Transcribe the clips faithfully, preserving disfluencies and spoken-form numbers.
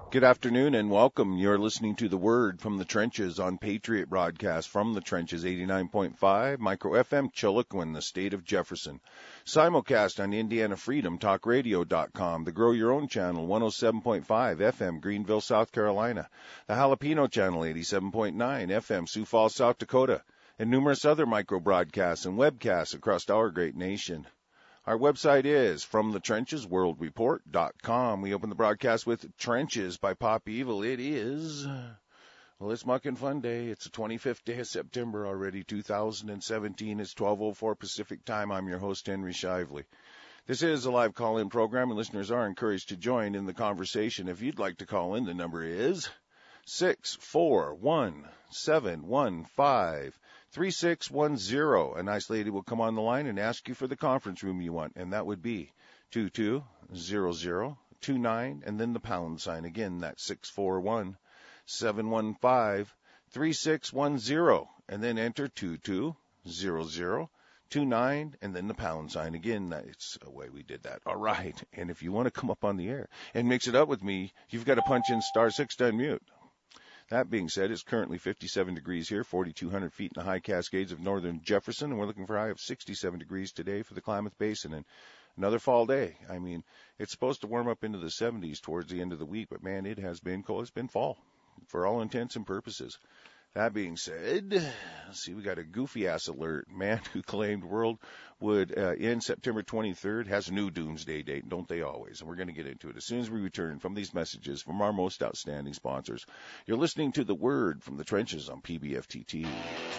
Good afternoon and welcome. You're listening to The Word from the Trenches on Patriot Broadcast from the Trenches, eighty-nine point five, Micro F M, Chiloquin, the state of Jefferson. Simulcast on Indiana Freedom Talk Radio dot com, the Grow Your Own channel, one oh seven point five F M, Greenville, South Carolina, the Jalapeno channel, eighty-seven point nine F M, Sioux Falls, South Dakota, and numerous other micro broadcasts and webcasts across our great nation. Our website is from the trenches world report dot com. We open the broadcast with Trenches by Pop Evil. It is, well, it's Muckin' Fun Day. It's the twenty-fifth day of September already, two thousand seventeen. It's twelve oh four Pacific time. I'm your host, Henry Shively. This is a live call-in program, and listeners are encouraged to join in the conversation. If you'd like to call in, the number is six four one, seven one five, three six one zero. A nice lady will come on the line and ask you for the conference room you want, and that would be two two zero zero two nine, and then the pound sign. Again, that's six four one, seven one five, three six one zero, and then enter two two zero zero two nine, and then the pound sign. Again, that's the way we did that. All right, and if you want to come up on the air and mix it up with me, you've got to punch in star six to unmute. That being said, it's currently fifty-seven degrees here, forty-two hundred feet in the high Cascades of northern Jefferson, and we're looking for a high of sixty-seven degrees today for the Klamath Basin, and another fall day. I mean, it's supposed to warm up into the seventies towards the end of the week, but man, it has been cold. It's been fall for all intents and purposes. That being said, let's see, we got a goofy-ass alert. Man who claimed world would uh, end September twenty-third has a new doomsday date, don't they always? And we're going to get into it as soon as we return from these messages from our most outstanding sponsors. You're listening to The Word from the Trenches on P B F T T.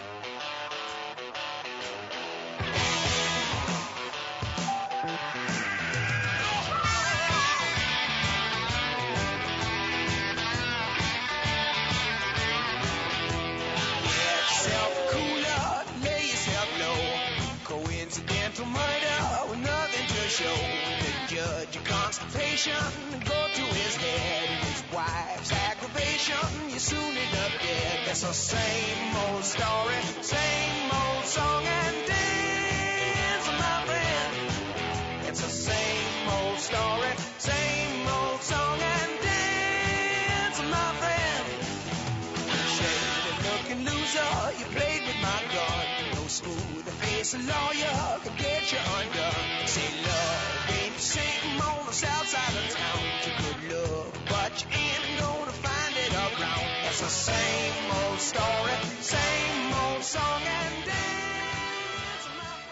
Go to his head, his wife's aggravation, you soon end up dead. That's the same old story, same old song and dance, my friend. It's the same old story, same old song and dance, my friend. Shady looking loser, you played with my gun. No smooth face lawyer could get you undone. Say love ain't the same on the south side of town. You could look, but you ain't gonna find it around. That's the same old story, same old song and dance,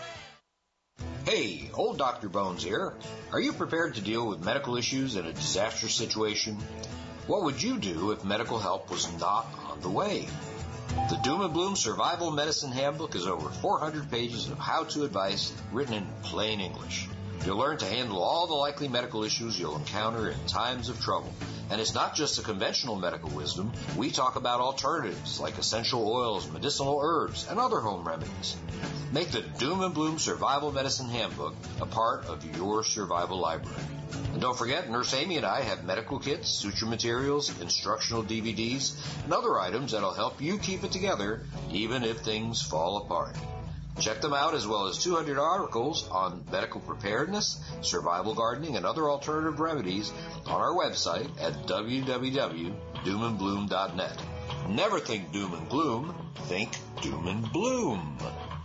my friend. Hey, old Doctor Bones here. Are you prepared to deal with medical issues in a disaster situation? What would you do if medical help was not on the way? The Doom and Bloom Survival Medicine Handbook is over four hundred pages of how-to advice written in plain English. You'll learn to handle all the likely medical issues you'll encounter in times of trouble. And it's not just the conventional medical wisdom. We talk about alternatives like essential oils, medicinal herbs, and other home remedies. Make the Doom and Bloom Survival Medicine Handbook a part of your survival library. And don't forget, Nurse Amy and I have medical kits, suture materials, instructional D V Ds, and other items that'll help you keep it together even if things fall apart. Check them out, as well as two hundred articles on medical preparedness, survival gardening, and other alternative remedies on our website at w w w dot doom and bloom dot net. Never think doom and gloom, think doom and bloom.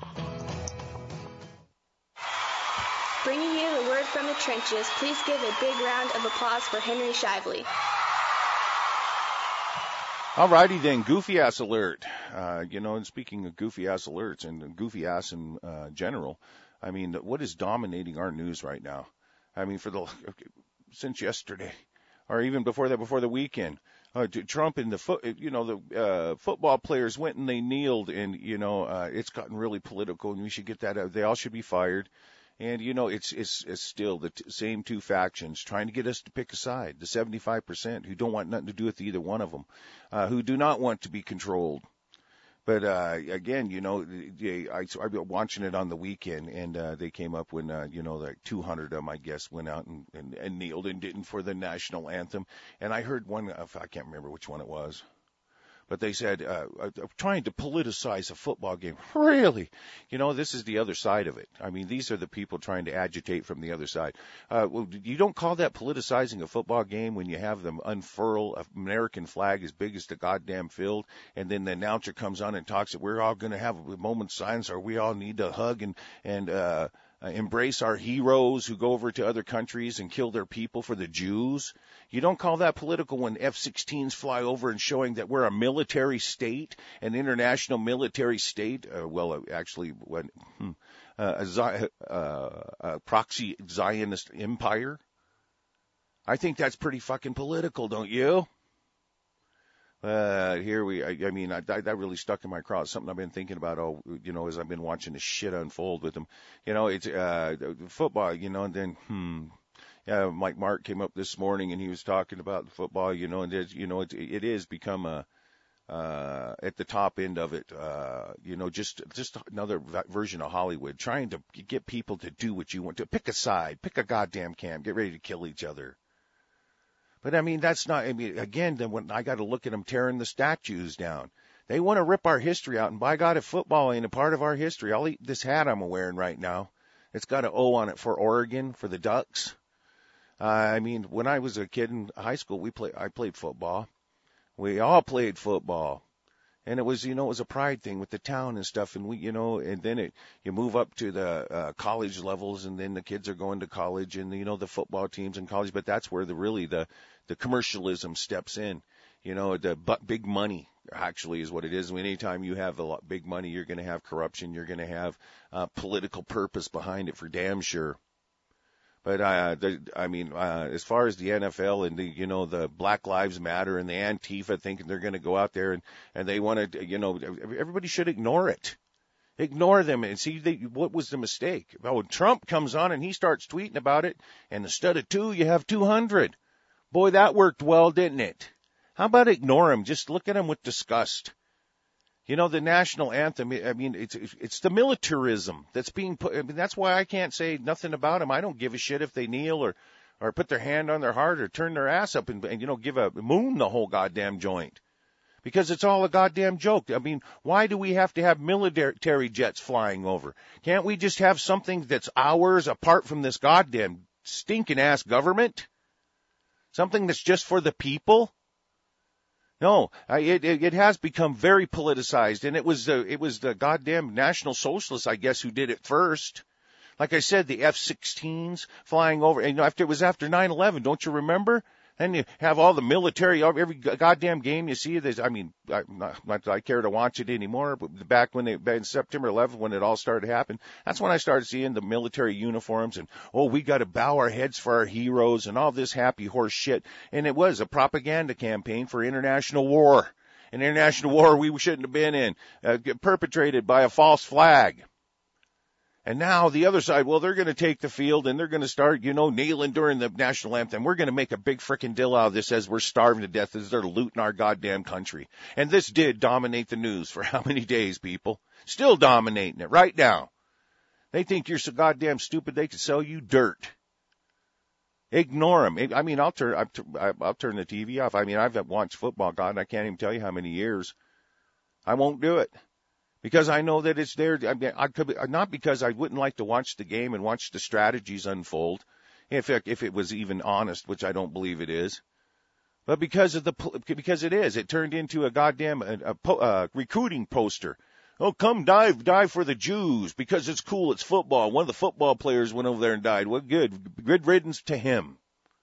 Bringing you the word from the trenches, please give a big round of applause for Henry Shively. All righty then, goofy ass alert. Uh, you know, and speaking of goofy ass alerts and goofy ass in uh, general, I mean, what is dominating our news right now? I mean, for the since yesterday, or even before that, before the weekend, uh, Trump and the foot, you know, the uh, football players went and they kneeled, and you know, uh, it's gotten really political, and we should get that out. They all should be fired. And, you know, it's, it's, it's still the t- same two factions trying to get us to pick a side, the seventy-five percent who don't want nothing to do with either one of them, uh, who do not want to be controlled. But, uh, again, you know, they, I, I've been watching it on the weekend, and uh, they came up when, uh, you know, like two hundred of them, I guess, went out and, and, and kneeled and didn't for the national anthem. And I heard one, I can't remember which one it was. But they said, uh, uh, trying to politicize a football game. Really? You know, this is the other side of it. I mean, these are the people trying to agitate from the other side. Uh, well, you don't call that politicizing a football game when you have them unfurl an American flag as big as the goddamn field, and then the announcer comes on and talks that we're all going to have a moment's silence, or we all need to hug and, and, uh, Uh, embrace our heroes who go over to other countries and kill their people for the Jews. You don't call that political when F sixteens fly over and showing that we're a military state, an international military state. Uh, well, uh, actually, when, hmm, uh, a, Zi- uh, a proxy Zionist empire. I think that's pretty fucking political, don't you? Uh, here we, I, I mean, I, that really stuck in my craw. It's something I've been thinking about, oh, you know, as I've been watching this shit unfold with them. You know, it's, uh, football, you know, and then, hmm, yeah, Mike Mark came up this morning and he was talking about football, you know, and there's, you know, it, it is become a, uh, at the top end of it, uh, you know, just, just another version of Hollywood, trying to get people to do what you want to. Pick a side, pick a goddamn camp, get ready to kill each other. But, I mean, that's not, I mean, again, then when I got to look at them tearing the statues down. They want to rip our history out. And by God, if football ain't a part of our history, I'll eat this hat I'm wearing right now. It's got an O on it for Oregon, for the Ducks. Uh, I mean, when I was a kid in high school, we play, I played football. We all played football. And it was, you know, it was a pride thing with the town and stuff. And we, you know, and then it, you move up to the uh, college levels, and then the kids are going to college, and, you know, the football teams in college. But that's where the really the, the commercialism steps in. You know, the but big money actually is what it is. Anytime you have a lot big money, you're going to have corruption. You're going to have uh, political purpose behind it for damn sure. But, uh, the, I mean, uh, as far as the N F L and the, you know, the Black Lives Matter and the Antifa thinking they're going to go out there and, and they want to, you know, everybody should ignore it. Ignore them and see they, what was the mistake. Oh, Trump comes on and he starts tweeting about it, and instead of two, you have two hundred. Boy, that worked well, didn't it? How about ignore him? Just look at him with disgust. You know, the national anthem, I mean, it's it's the militarism that's being put. I mean, that's why I can't say nothing about them. I don't give a shit if they kneel or, or put their hand on their heart or turn their ass up and, and, you know, give a moon the whole goddamn joint. Because it's all a goddamn joke. I mean, why do we have to have military jets flying over? Can't we just have something that's ours apart from this goddamn stinking ass government? Something that's just for the people? No, I, it, it has become very politicized, and it was the, it was the goddamn National Socialists, I guess, who did it first. Like I said, the F sixteens flying over, and you know, after it was after nine eleven, don't you remember? Then you have all the military, every goddamn game you see. There's, I mean, I, not, not that I care to watch it anymore, but back when they, back in September eleventh, when it all started to happen, that's when I started seeing the military uniforms and, oh, we got to bow our heads for our heroes and all this happy horse shit. And it was a propaganda campaign for international war, an international war we shouldn't have been in, uh, perpetrated by a false flag. And now the other side, well, they're going to take the field and they're going to start, you know, kneeling during the national anthem. We're going to make a big frickin' deal out of this as we're starving to death as they're looting our goddamn country. And this did dominate the news for how many days, people? Still dominating it right now. They think you're so goddamn stupid they could sell you dirt. Ignore them. I mean, I'll turn, I'll turn the T V off. I mean, I've watched football, God, and I can't even tell you how many years. I won't do it. Because I know that it's there. I mean, I could, not because I wouldn't like to watch the game and watch the strategies unfold, if it, if it was even honest, which I don't believe it is, but because of the because it is. It turned into a goddamn a, a, a recruiting poster. Oh, come dive dive for the Jews because it's cool. It's football. One of the football players went over there and died. Well, good. Good riddance to him.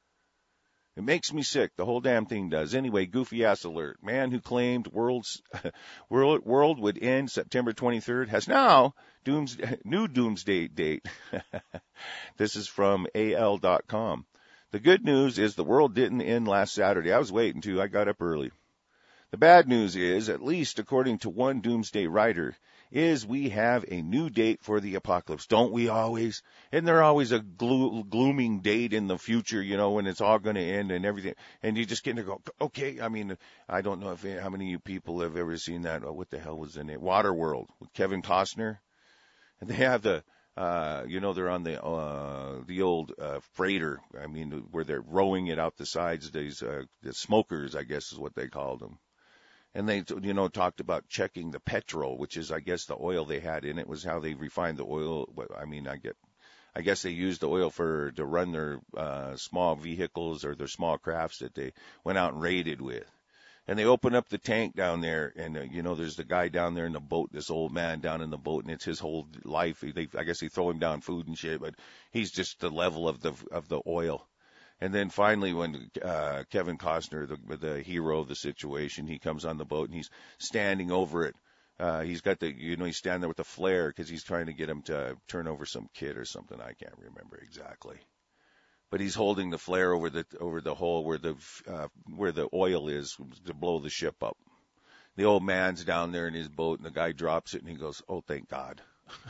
It makes me sick. The whole damn thing does. Anyway, goofy ass alert. Man who claimed world's world world would end September twenty-third has now dooms new doomsday date. This is from A L dot com. The good news is the world didn't end last Saturday. I was waiting to. I got up early. The bad news is, at least according to one doomsday writer, is we have a new date for the apocalypse. Don't we always? Isn't there always a glo- glooming date in the future, you know, when it's all going to end and everything? And you just get to go, okay, I mean, I don't know if how many of you people have ever seen that. Oh, what the hell was in it? Waterworld with Kevin Costner. And they have the, uh, you know, they're on the, uh, the old, uh, freighter. I mean, where they're rowing it out the sides. These, uh, the smokers, I guess is what they called them. And they, you know, talked about checking the petrol, which is, I guess, the oil they had in it was how they refined the oil. I mean, I get, I guess they used the oil for to run their uh, small vehicles or their small crafts that they went out and raided with. And they open up the tank down there, and uh, you know, there's the guy down there in the boat, this old man down in the boat, and it's his whole life. They, I guess they throw him down food and shit, but he's just the level of the of the oil. And then finally, when uh, Kevin Costner, the, the hero of the situation, he comes on the boat and he's standing over it. Uh, he's got the, you know, he's standing there with a flare because he's trying to get him to turn over some kid or something. I can't remember exactly. But he's holding the flare over the over the hole where the uh, where the oil is to blow the ship up. The old man's down there in his boat, and the guy drops it, and he goes, "Oh, thank God."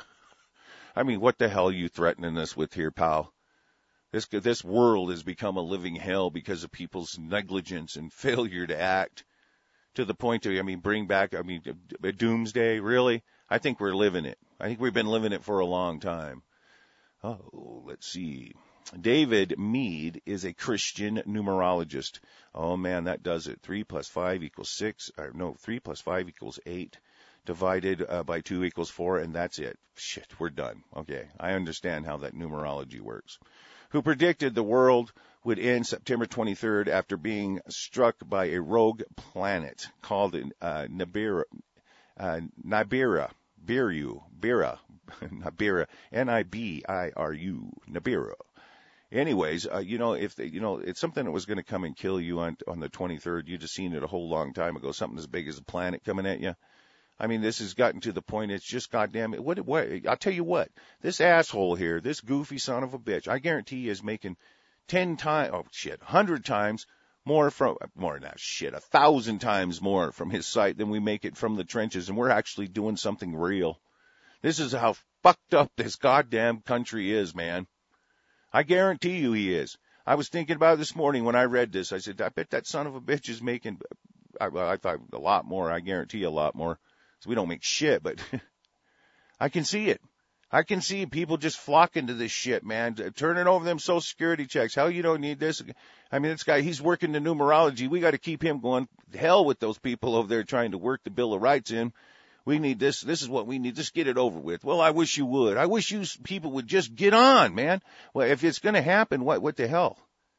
I mean, what the hell are you threatening us with here, pal? This this world has become a living hell because of people's negligence and failure to act to the point of, I mean, bring back, I mean, a doomsday, really? I think we're living it. I think we've been living it for a long time. Oh, let's see. David Mead is a Christian numerologist. Oh, man, that does it. Three plus five equals six. Or no, three plus five equals eight. Divided uh, by two equals four, and that's it. Shit, we're done. Okay, I understand how that numerology works. Who predicted the world would end September twenty-third after being struck by a rogue planet called uh, Nibiru, uh, Nibiru, Biru, Bira, Nibiru, N I B I R U, Nibiru. Anyways, uh, you know, if they, you know, it's something that was going to come and kill you on on the twenty-third. You just seen it a whole long time ago. Something as big as a planet coming at you. I mean, this has gotten to the point, it's just goddamn, what, what, I'll tell you what, this asshole here, this goofy son of a bitch, I guarantee he is making ten times, oh shit, a hundred times more from, more than that, shit, a thousand times more from his site than we make it from the trenches, and we're actually doing something real. This is how fucked up this goddamn country is, man. I guarantee you he is. I was thinking about it this morning when I read this. I said, I bet that son of a bitch is making, I, I thought a lot more, I guarantee a lot more. So we don't make shit, but I can see it. I can see people just flocking to this shit, man, turning over them Social Security checks. Hell, you don't need this. I mean, this guy, he's working the numerology. We got to keep him going. Hell with those people over there trying to work the Bill of Rights in. We need this. This is what we need. Just get it over with. Well, I wish you would. I wish you people would just get on, man. Well, if it's going to happen, what, what the hell?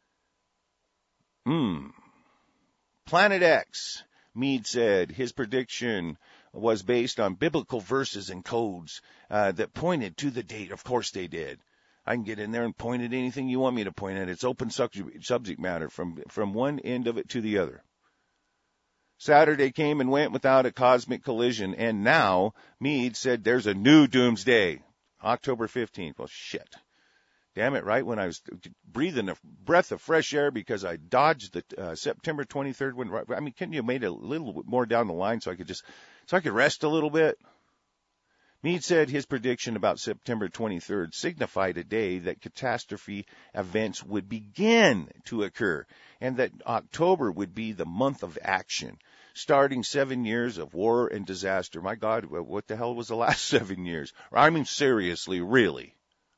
Hmm. Planet X, Mead said his prediction was based on biblical verses and codes uh, that pointed to the date. Of course they did. I can get in there and point at anything you want me to point at. It's open subject, subject matter from, from one end of it to the other. Saturday came and went without a cosmic collision, and now Mead said there's a new doomsday, October fifteenth. Well, shit. Damn it, right when I was breathing a breath of fresh air because I dodged the uh, September twenty-third one. I mean, couldn't you have made it a little bit more down the line so I could just, so I could rest a little bit? Mead said his prediction about September twenty-third signified a day that catastrophe events would begin to occur and that October would be the month of action, starting seven years of war and disaster. My God, what the hell was the last seven years? I mean, seriously, really.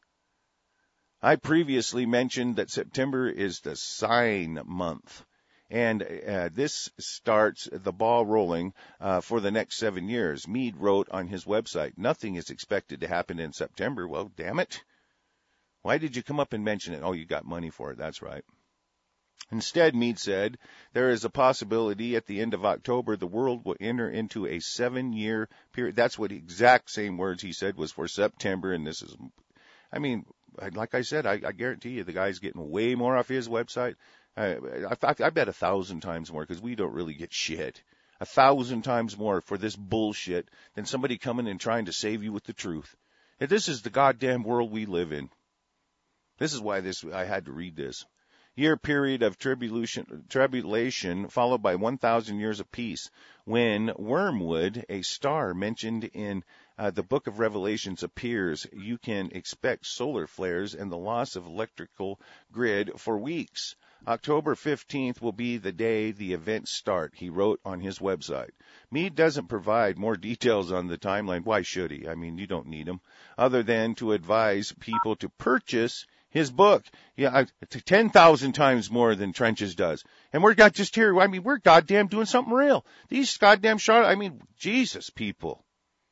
I previously mentioned that September is the sign month, and uh, this starts the ball rolling uh, for the next seven years. Mead wrote on his website, nothing is expected to happen in September. Well, damn it. Why did you come up and mention it? Oh, you got money for it. That's right. Instead, Mead said, there is a possibility at the end of October the world will enter into a seven-year period. That's what exact same words he said was for September, and this is, I mean, like I said, I, I guarantee you the guy's getting way more off his website. I, I, I bet a thousand times more because we don't really get shit. A thousand times more for this bullshit than somebody coming and trying to save you with the truth. And this is the goddamn world we live in. This is why this I had to read this. Year period of tribulation, tribulation followed by one thousand years of peace. When Wormwood, a star mentioned in uh, the book of Revelations, appears, you can expect solar flares and the loss of electrical grid for weeks. October fifteenth will be the day the events start, he wrote on his website. Mead doesn't provide more details on the timeline. Why should he? I mean, you don't need them. Other than to advise people to purchase His book, yeah, ten thousand times more than Trenches does. And we're got just here, I mean, we're goddamn doing something real. These goddamn shot, I mean, Jesus, people.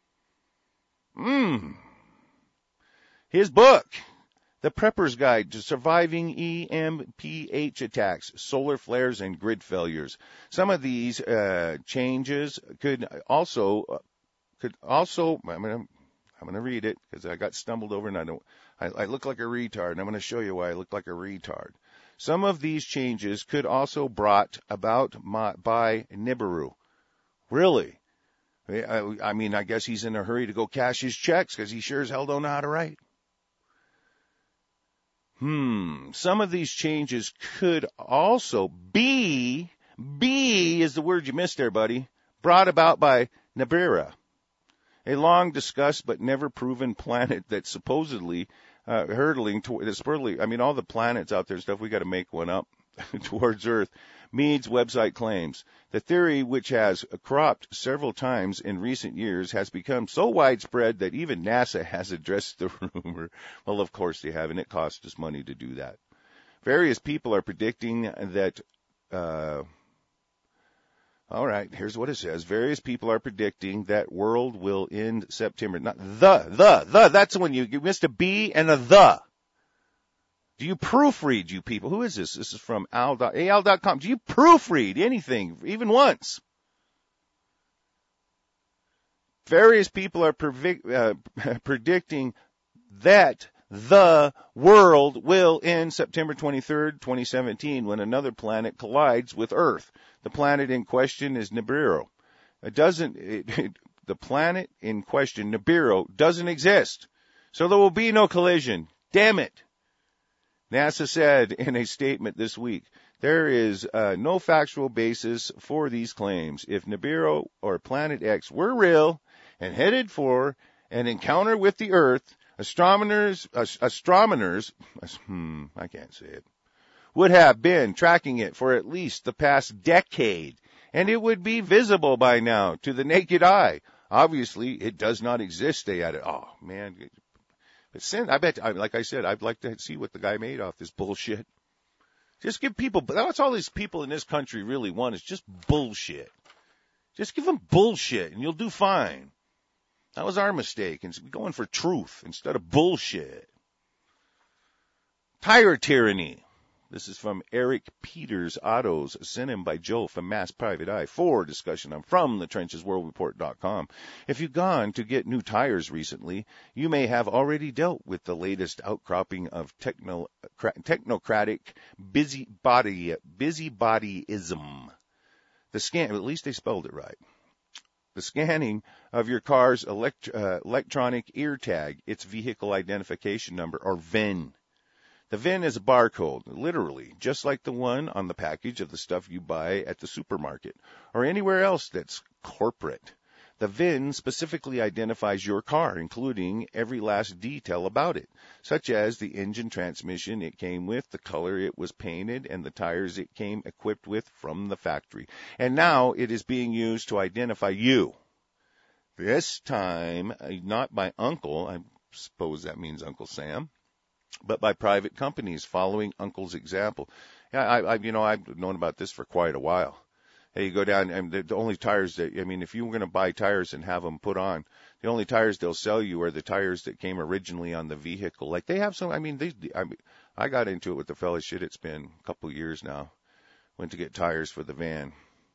Mmm. His book, The Prepper's Guide to Surviving E M P H Attacks, Solar Flares, and Grid Failures. Some of these uh, changes could also, uh, could also, I'm going to I'm going to read it because I got stumbled over and I don't, I, I look like a retard, and I'm going to show you why I look like a retard. Some of these changes could also brought about my, by Nibiru. Really? I, I mean, I guess he's in a hurry to go cash his checks because he sure as hell don't know how to write. Hmm. Some of these changes could also be, be is the word you missed there, buddy, brought about by Nibiru, a long discussed but never proven planet that's supposedly uh, hurtling toward, supposedly, I mean, all the planets out there and stuff, we got to make one up towards Earth. Meade's website claims the theory, which has cropped several times in recent years, has become so widespread that even NASA has addressed the rumor. Well, of course they have, and it costs us money to do that. Various people are predicting that, uh, all right, here's what it says. Various people are predicting that world will end September. Not the, the, the, that's the one you, you missed a B and a the. Do you proofread, you people? Who is this? This is from al dot com. Do you proofread anything, even once? Various people are previc- uh, predicting that the world will end September twenty-third, twenty seventeen, when another planet collides with Earth. The planet in question is Nibiru. It doesn't, it, it, the planet in question, Nibiru, doesn't exist. So there will be no collision. Damn it. NASA said in a statement this week, there is uh, no factual basis for these claims. If Nibiru or Planet X were real and headed for an encounter with the Earth, astronomers, uh, astronomers, hmm, I can't say it, would have been tracking it for at least the past decade, and it would be visible by now to the naked eye. Obviously, it does not exist, they added. Oh, man. But sin, I bet, like I said, I'd like to see what the guy made off this bullshit. Just give people, that's all these people in this country really want is just bullshit. Just give them bullshit and you'll do fine. That was our mistake, and going for truth instead of bullshit. Tire tyranny. This is from Eric Peters Autos, sent in by Joe from Mass Private Eye for discussion. I'm from the trenches world report dot com. If you've gone to get new tires recently, you may have already dealt with the latest outcropping of techno, technocratic busybody, busybodyism. The scan, at least they spelled it right. The scanning of your car's elect, uh, electronic ear tag, its vehicle identification number, or V I N. The V I N is a barcode, literally, just like the one on the package of the stuff you buy at the supermarket or anywhere else that's corporate. The V I N specifically identifies your car, including every last detail about it, such as the engine transmission it came with, the color it was painted, and the tires it came equipped with from the factory. And now it is being used to identify you. This time, not by Uncle, I suppose that means Uncle Sam, but by private companies following Uncle's example. Yeah, I, I, you know, I've known about this for quite a while. Hey, you go down, and the, the only tires that, I mean, if you were going to buy tires and have them put on, the only tires they'll sell you are the tires that came originally on the vehicle. Like they have some, I mean, they, I mean, I got into it with the fella, shit, it's been a couple of years now. Went to get tires for the van.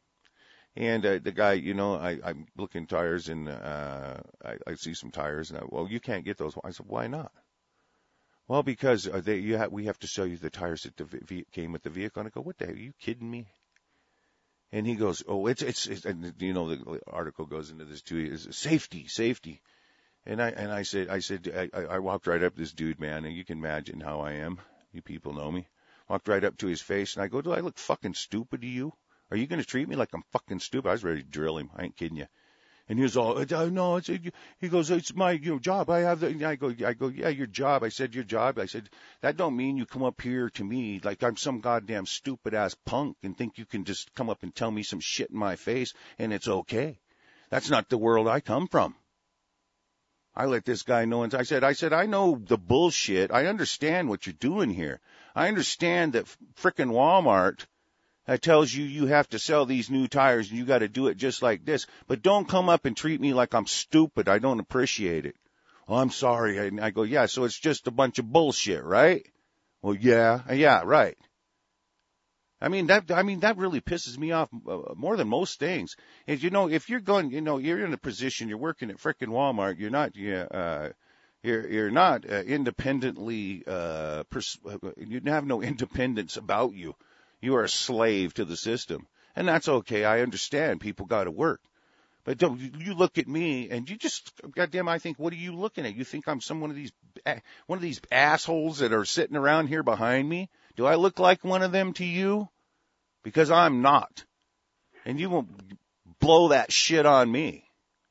And uh, the guy, you know, I, I'm looking tires, and uh, I, I see some tires, and I, well, you can't get those. I said, why not? Well, because uh, they, you ha- we have to sell you the tires that the v- came with the vehicle. And I go, what the hell, are you kidding me? And he goes, oh, it's, it's, it's and, you know, the article goes into this too, is safety, safety. And I, and I said, I said, I, I walked right up to this dude, man, and you can imagine how I am. You people know me. Walked right up to his face, and I go, do I look fucking stupid to you? Are you going to treat me like I'm fucking stupid? I was ready to drill him. I ain't kidding you. And he was all, no, it's, he goes, it's my, you know, job. I have the, I go, I go, yeah, your job. I said, your job. I said, that don't mean you come up here to me like I'm some goddamn stupid ass punk and think you can just come up and tell me some shit in my face and it's okay. That's not the world I come from. I let this guy know, and I said, I said, I know the bullshit. I understand what you're doing here. I understand that frickin' Walmart that tells you you have to sell these new tires and you got to do it just like this. But don't come up and treat me like I'm stupid. I don't appreciate it. Oh, I'm sorry. And I go, yeah, so it's just a bunch of bullshit, right? Well, yeah, yeah, right. I mean, that, I mean, that really pisses me off uh, more than most things. Is, you know, if you're going, you know, you're in a position, you're working at frickin' Walmart, you're not, yeah, uh, you're, you're not uh, independently, uh, pers- you have no independence about you. You are a slave to the system. And that's okay. I understand people got to work. But don't, you look at me and you just, goddamn, I think, what are you looking at? You think I'm some one of these, one of these assholes that are sitting around here behind me? Do I look like one of them to you? Because I'm not. And you won't blow that shit on me.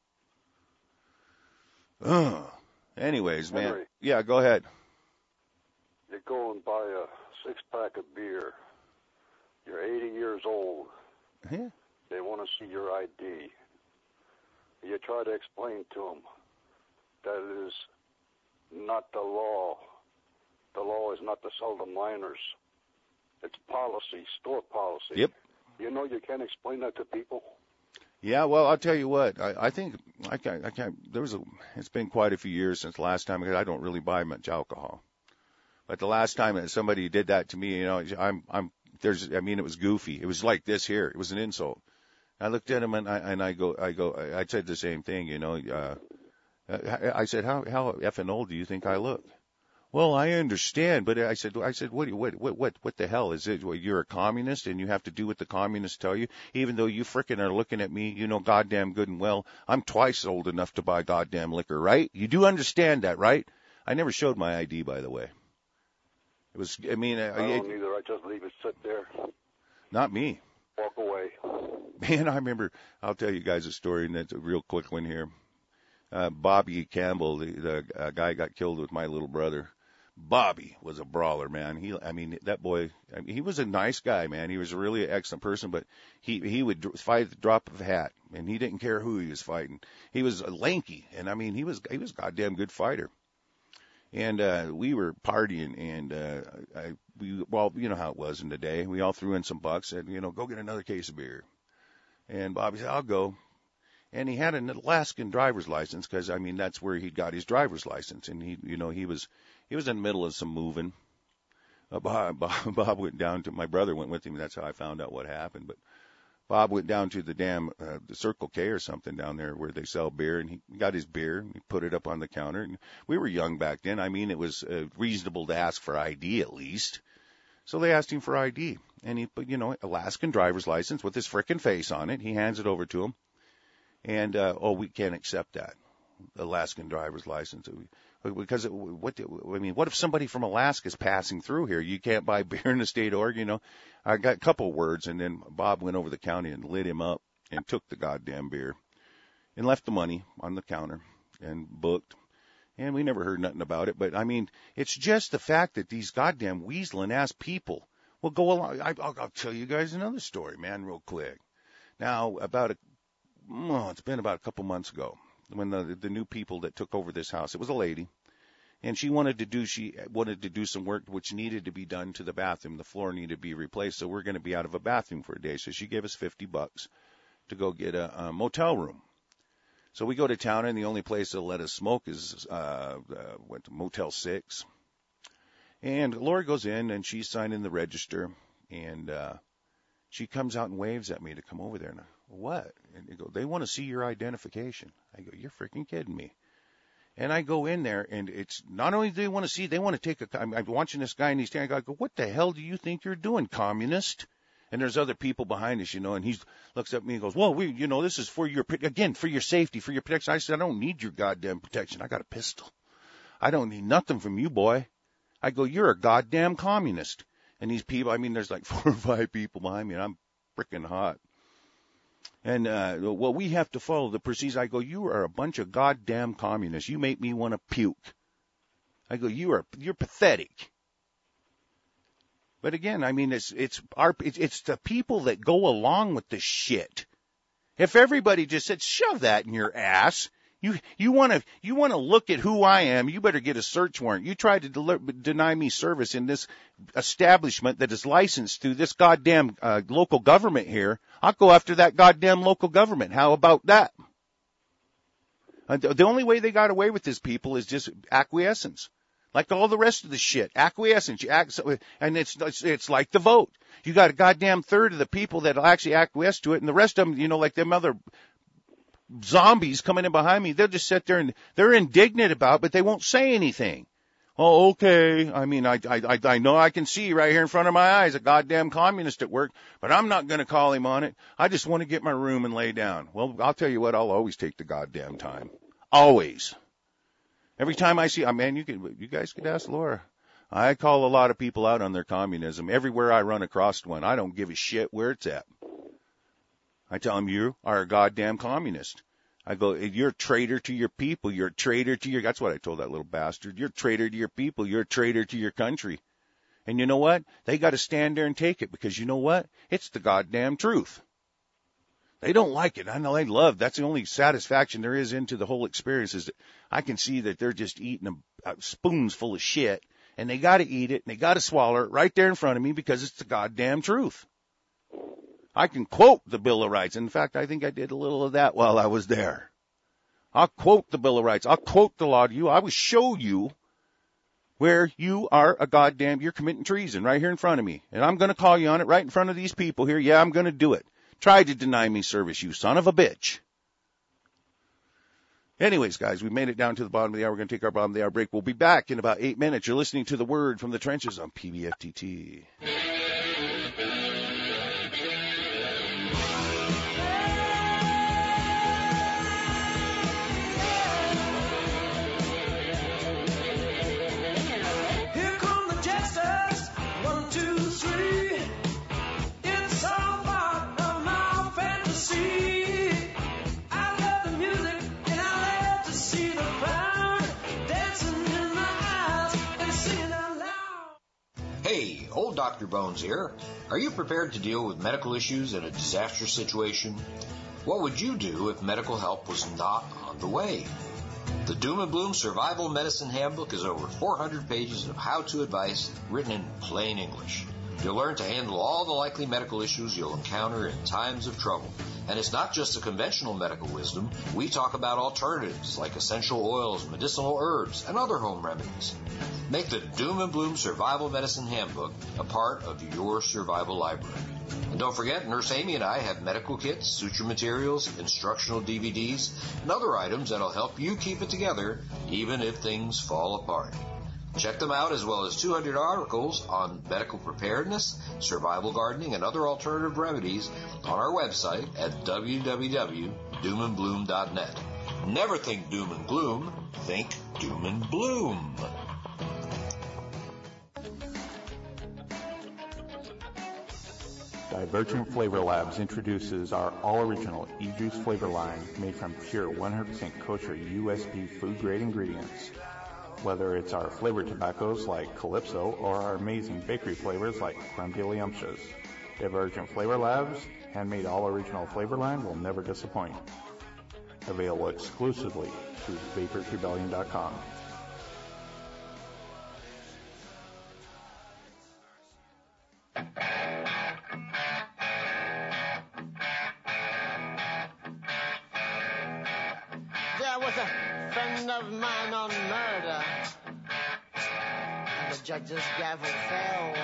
Ugh. Anyways, man. Henry, yeah, go ahead. You go and buy a six-pack of beer. You're eighty years old. Yeah. They want to see your I D. You try to explain to them that it is not the law. The law is not to sell to minors. It's policy, store policy. Yep. You know you can't explain that to people. Yeah, well, I'll tell you what. I, I think I can't. I can't. There was a. It's been quite a few years since the last time because I don't really buy much alcohol. But the last time that somebody did that to me, you know, I'm. I'm. There's. I mean, it was goofy. It was like this here. It was an insult. I looked at him and I and I go. I go. I said the same thing. You know. Uh, I said, how how effing old do you think I look? Well, I understand, but I said, I said, what, what, what, what, what the hell is it? Well, you're a communist and you have to do what the communists tell you, even though you frickin' are looking at me, you know, goddamn good and well. I'm twice old enough to buy goddamn liquor, right? You do understand that, right? I never showed my I D, by the way. It was, I mean, I don't it, either. I just leave it sit there. Not me. Walk away. Man, I remember, I'll tell you guys a story, and it's a real quick one here. Uh, Bobby Campbell, the, the uh, guy got killed with my little brother. Bobby was a brawler, man. He, I mean, that boy, I mean, he was a nice guy, man. He was a really excellent person, but he, he would fight at the drop of a hat, and he didn't care who he was fighting. He was lanky, and I mean, he was, he was a goddamn good fighter. And, uh, we were partying, and, uh, I, we, well, you know how it was in the day. We all threw in some bucks, and, you know, go get another case of beer. And Bobby said, I'll go. And he had an Alaskan driver's license because, I mean, that's where he got his driver's license. And he, you know, he was, he was in the middle of some moving. Uh, Bob, Bob, Bob went down to, my brother went with him. That's how I found out what happened. But Bob went down to the damn, uh, the Circle K or something down there where they sell beer. And he got his beer and he put it up on the counter. And we were young back then. I mean, it was uh, reasonable to ask for I D at least. So they asked him for I D. And he put, you know, Alaskan driver's license with his frickin' face on it. He hands it over to him. And, uh, oh, we can't accept that, Alaskan driver's license. Because, it, what, I mean, what if somebody from Alaska is passing through here? You can't buy beer in the state of Oregon, you know. I got a couple words, and then Bob went over the county and lit him up and took the goddamn beer and left the money on the counter and booked. And we never heard nothing about it. But, I mean, it's just the fact that these goddamn weaseling-ass people will go along. I, I'll, I'll tell you guys another story, man, real quick. Now, about a Oh, it's been about a couple months ago when the the new people that took over this house, it was a lady, and she wanted to do she wanted to do some work which needed to be done to the bathroom. The floor needed to be replaced, so we're going to be out of a bathroom for a day. So she gave us fifty bucks to go get a, a motel room. So we go to town, and the only place they'll let us smoke is uh, uh went to Motel Six. And Lori goes in, and she's signing the register, and uh, she comes out and waves at me to come over there. And I, what? And they go, they want to see your identification. I go, you're freaking kidding me. And I go in there, and it's not only do they want to see, they want to take a, I'm, I'm watching this guy, and he's standing, I go, what the hell do you think you're doing, communist? And there's other people behind us, you know, and he looks at me and goes, well, we, you know, this is for your, again, for your safety, for your protection. I said, I don't need your goddamn protection. I got a pistol. I don't need nothing from you, boy. I go, you're a goddamn communist. And these people, I mean, there's like four or five people behind me, and I'm freaking hot. And, uh, well, we have to follow the procedures. I go, you are a bunch of goddamn communists. You make me want to puke. I go, you are, you're pathetic. But again, I mean, it's, it's our, it's, it's the people that go along with the shit. If everybody just said, shove that in your ass, You you want to you want to look at who I am, you better get a search warrant. You try to del- deny me service in this establishment that is licensed through this goddamn uh, local government here. I'll go after that goddamn local government. How about that? Uh, the only way they got away with this, people, is just acquiescence. Like all the rest of the shit. Acquiescence. You act, and it's, it's it's like the vote. You got a goddamn third of the people that'll actually acquiesce to it, and the rest of them, you know, like them other zombies coming in behind me, they'll just sit there and they're indignant about it, but they won't say anything. Oh, okay. I mean, I, I, I know I can see right here in front of my eyes a goddamn communist at work, but I'm not going to call him on it. I just want to get my room and lay down. Well, I'll tell you what, I'll always take the goddamn time. Always. Every time I see, I mean, you can, you guys could ask Laura. I call a lot of people out on their communism. Everywhere I run across one, I don't give a shit where it's at. I tell them, you are a goddamn communist. I go, you're a traitor to your people. You're a traitor to your, that's what I told that little bastard. You're a traitor to your people. You're a traitor to your country. And you know what? They got to stand there and take it because you know what? It's the goddamn truth. They don't like it. I know they love, that's the only satisfaction there is into the whole experience is that I can see that they're just eating a, a spoons full of shit and they got to eat it and they got to swallow it right there in front of me because it's the goddamn truth. I can quote the Bill of Rights. In fact, I think I did a little of that while I was there. I'll quote the Bill of Rights. I'll quote the law to you. I will show you where you are a goddamn, you're committing treason right here in front of me. And I'm going to call you on it right in front of these people here. Yeah, I'm going to do it. Try to deny me service, you son of a bitch. Anyways, guys, we made it down to the bottom of the hour. We're going to take our bottom of the hour break. We'll be back in about eight minutes. You're listening to The Word from the Trenches on P B F T T. Hey, old Doctor Bones here. Are you prepared to deal with medical issues in a disaster situation? What would you do if medical help was not on the way? The Doom and Bloom Survival Medicine Handbook is over four hundred pages of how-to advice written in plain English. You'll learn to handle all the likely medical issues you'll encounter in times of trouble. And it's not just the conventional medical wisdom. We talk about alternatives like essential oils, medicinal herbs, and other home remedies. Make the Doom and Bloom Survival Medicine Handbook a part of your survival library. And don't forget, Nurse Amy and I have medical kits, suture materials, instructional D V Ds, and other items that'll help you keep it together even if things fall apart. Check them out as well as two hundred articles on medical preparedness, survival gardening, and other alternative remedies on our website at w w w dot doom and bloom dot net. Never think doom and gloom, think doom and bloom. Divergent Flavor Labs introduces our all-original e-juice flavor line made from pure one hundred percent kosher U S P food-grade ingredients. Whether it's our flavored tobaccos like Calypso or our amazing bakery flavors like Crumdiddlyumptious, Divergent Flavor Labs' handmade all-original flavor line will never disappoint. Available exclusively through vapors rebellion dot com. There was a friend of mine on murder, and the judge's gavel fell.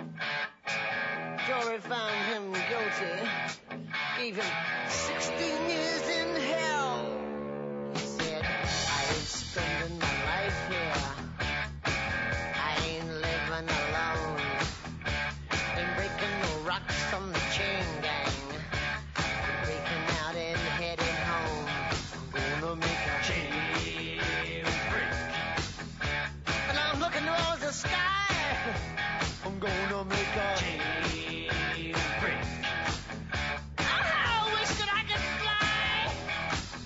Jury found him guilty, gave him sixteen years in hell. He said, I ain't spending my life here, I ain't living alone, ain't breaking no rocks from the chain gang, I'm breaking out and heading home. I'm gonna make a chain break, and I'm looking towards the sky. I'm gonna make a chain break. I wish that I could fly.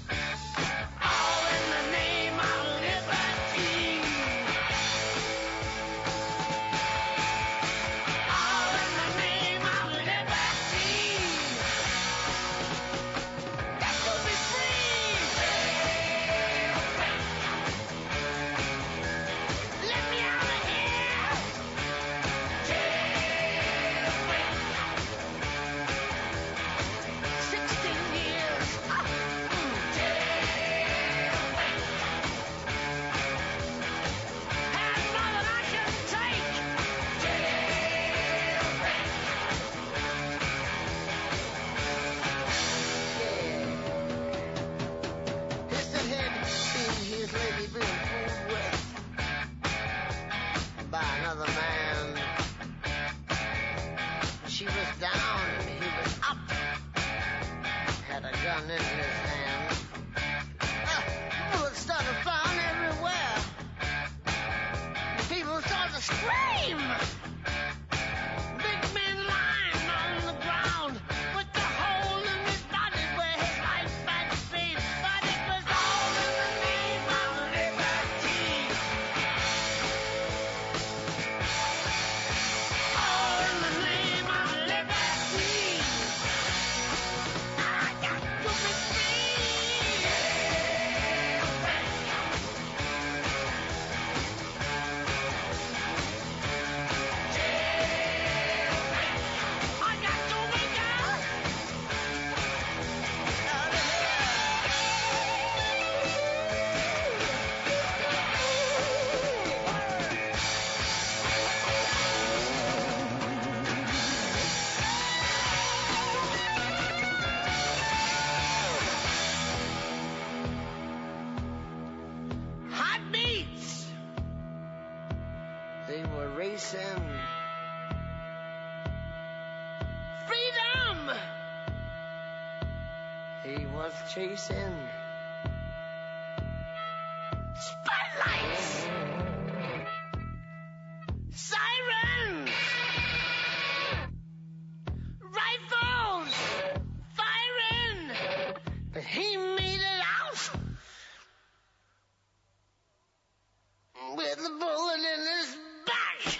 gun in his hand. Uh, bullets started flying everywhere. People started to scream. Big man lying on the ground with the hole in his body where his life had been. But it was all in the name of liberty. All in the name of liberty. I got to be free. I got to wake up. Hot beats. They were racing. Freedom. He was chasing. Spotlights. Sirens. Rifles. Firing. But he made it out with a bullet in his back.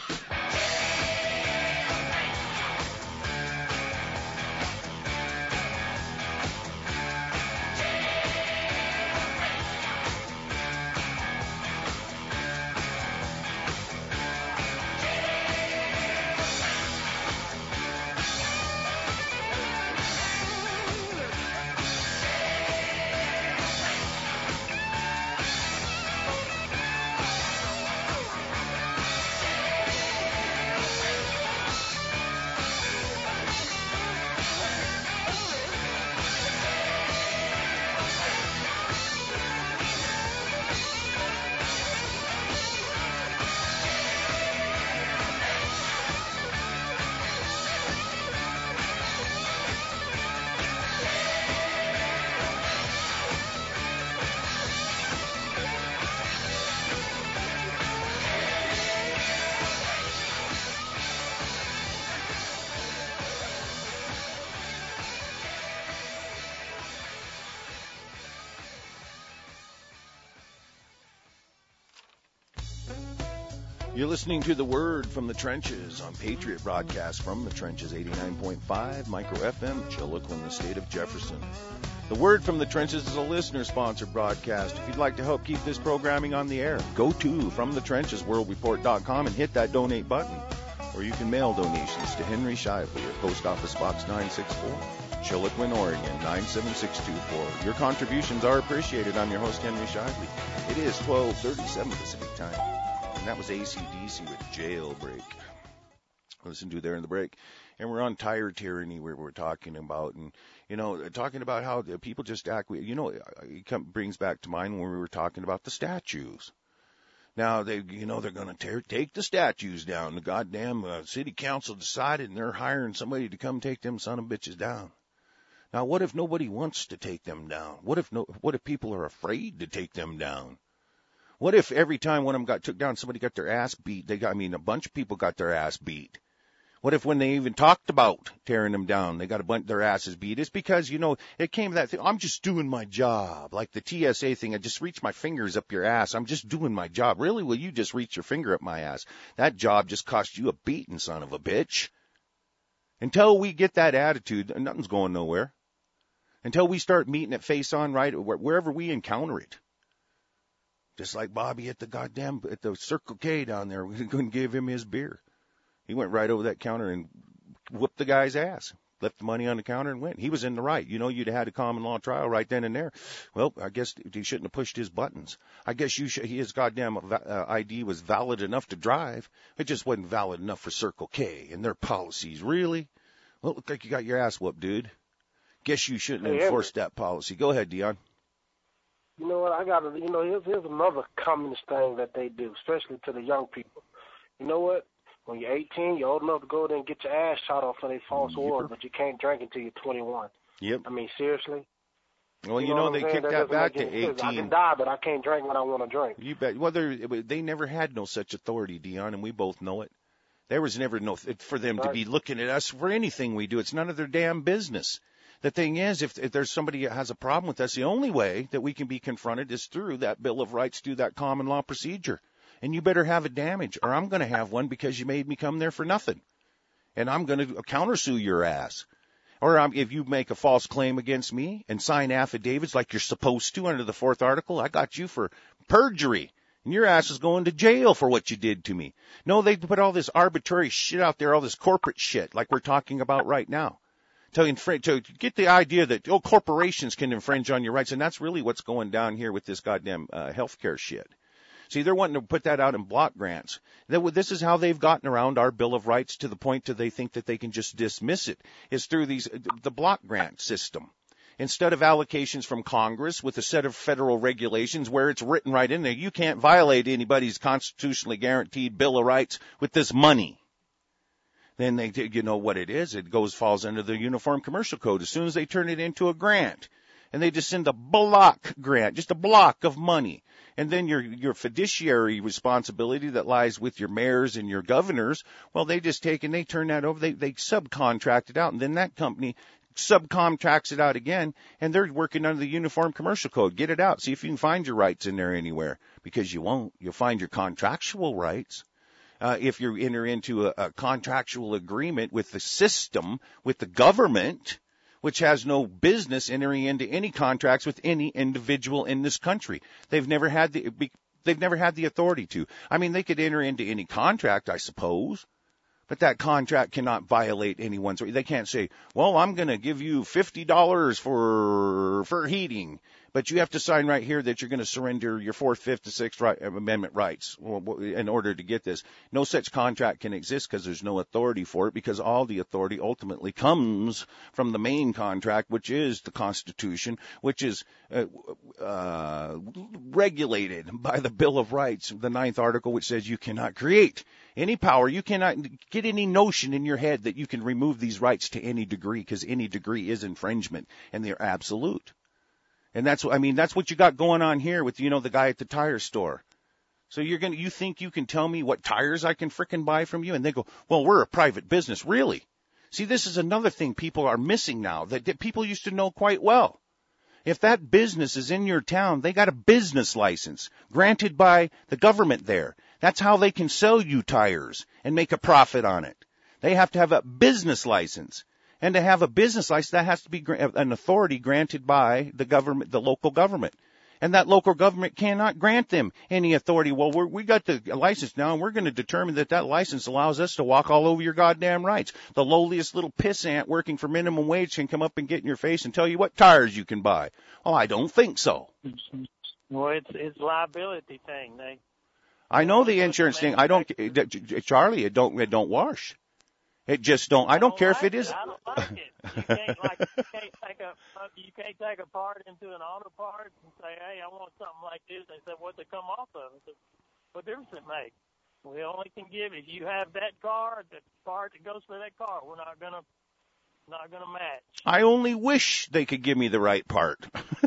You're listening to The Word from the Trenches on Patriot Broadcast from the Trenches, eighty-nine point five, Micro F M, Chilliquin, the state of Jefferson. The Word from the Trenches is a listener-sponsored broadcast. If you'd like to help keep this programming on the air, go to from the trenches world report dot com and hit that donate button. Or you can mail donations to Henry Shively at Post Office Box nine six four, Chilliquin, Oregon, nine seven six two four. Your contributions are appreciated. I'm your host, Henry Shively. It is twelve thirty-seven Pacific Time. And that was A C D C with Jailbreak. Listen to there in the break. And we're on tire tyranny where we're talking about, and, you know, talking about how the people just act, you know, it come, brings back to mind when we were talking about the statues. Now, they, you know, they're going to take the statues down. The goddamn uh, city council decided, and they're hiring somebody to come take them son of bitches down. Now, what if nobody wants to take them down? What if no? What if people are afraid to take them down? What if every time one of them got took down, somebody got their ass beat? They got, I mean, a bunch of people got their ass beat. What if when they even talked about tearing them down, they got a bunch their asses beat? It's because, you know, it came to that thing. I'm just doing my job, like the T S A thing. I just reach my fingers up your ass. I'm just doing my job. Really? Will you just reach your finger up my ass? That job just cost you a beating, son of a bitch. Until we get that attitude, nothing's going nowhere. Until we start meeting it face on, right, wherever we encounter it. Just like Bobby at the goddamn, at the Circle K down there. We couldn't give him his beer. He went right over that counter and whooped the guy's ass. Left the money on the counter and went. He was in the right. You know, you'd have had a common law trial right then and there. Well, I guess he shouldn't have pushed his buttons. I guess you should, his goddamn uh, I D was valid enough to drive. It just wasn't valid enough for Circle K and their policies. Really? Well, it looked like you got your ass whooped, dude. Guess you shouldn't hey, enforce Henry. that policy. Go ahead, Dion. You know what? I got to, you know, here's, here's another communist thing that they do, especially to the young people. You know what? When you're eighteen, you're old enough to go there and get your ass shot off for their false yep. wars, but you can't drink until you're twenty-one. Yep. I mean, seriously? Well, you, You know, what they I'm saying? kicked That that doesn't back make to any sense. I eighteen. can die, but I can't drink what I want to drink. You bet. Well, they they never had no such authority, Dion, and we both know it. There was never no for them to Right. be looking at us for anything we do. It's none of their damn business. The thing is, if, if there's somebody that has a problem with us, the only way that we can be confronted is through that Bill of Rights, through that common law procedure. And you better have a damage, or I'm going to have one because you made me come there for nothing. And I'm going to countersue your ass. Or um, if you make a false claim against me and sign affidavits like you're supposed to under the fourth article, I got you for perjury. And your ass is going to jail for what you did to me. No, they put all this arbitrary shit out there, all this corporate shit like we're talking about right now. To, infr- to get the idea that, oh, corporations can infringe on your rights. And that's really what's going down here with this goddamn uh, healthcare shit. See, they're wanting to put that out in block grants. This is how they've gotten around our Bill of Rights to the point that they think that they can just dismiss it, is through these the block grant system. Instead of allocations from Congress with a set of federal regulations where it's written right in there, you can't violate anybody's constitutionally guaranteed Bill of Rights with this money. Then they, you know what it is. It goes, falls under the Uniform Commercial Code. As soon as they turn it into a grant, and they just send a block grant, just a block of money. And then your, your fiduciary responsibility that lies with your mayors and your governors, well, they just take and they turn that over. They, they subcontract it out. And then that company subcontracts it out again, and they're working under the Uniform Commercial Code. Get it out. See if you can find your rights in there anywhere, because you won't. You'll find your contractual rights. Uh, if you enter into a, a contractual agreement with the system, with the government, which has no business entering into any contracts with any individual in this country. They've never had the, they've never had the authority to. I mean, they could enter into any contract, I suppose. But that contract cannot violate anyone's. They can't say, well, I'm going to give you fifty dollars for for heating, but you have to sign right here that you're going to surrender your Fourth, Fifth, and Sixth right, Amendment rights in order to get this. No such contract can exist because there's no authority for it, because all the authority ultimately comes from the main contract, which is the Constitution, which is uh, uh, regulated by the Bill of Rights, the ninth article, which says you cannot create any power. You cannot get any notion in your head that you can remove these rights to any degree, because any degree is infringement, and they're absolute. And that's, I mean, that's what you got going on here with, you know, the guy at the tire store. So you're going to, you think you can tell me what tires I can frickin' buy from you? And they go, well, we're a private business. Really? See, this is another thing people are missing now that, that people used to know quite well. If that business is in your town, they got a business license granted by the government there. That's how they can sell you tires and make a profit on it. They have to have a business license. And to have a business license, that has to be an authority granted by the government, the local government. And that local government cannot grant them any authority. Well, we're, we got the license now, and we're going to determine that that license allows us to walk all over your goddamn rights. The lowliest little pissant working for minimum wage can come up and get in your face and tell you what tires you can buy. Oh, I don't think so. Well, it's it's liability thing. They. I know the insurance thing. I don't, Charlie. It don't. It don't wash. It just don't. I don't, I don't care like if it is. I don't like it. You can't like you can't take a you can't take a part into an auto part and say, hey, I want something like this. They said, what's it come off of? I said, what difference it make? We only can give if you have that car, the part that goes for that car. We're not gonna not gonna match. I only wish they could give me the right part.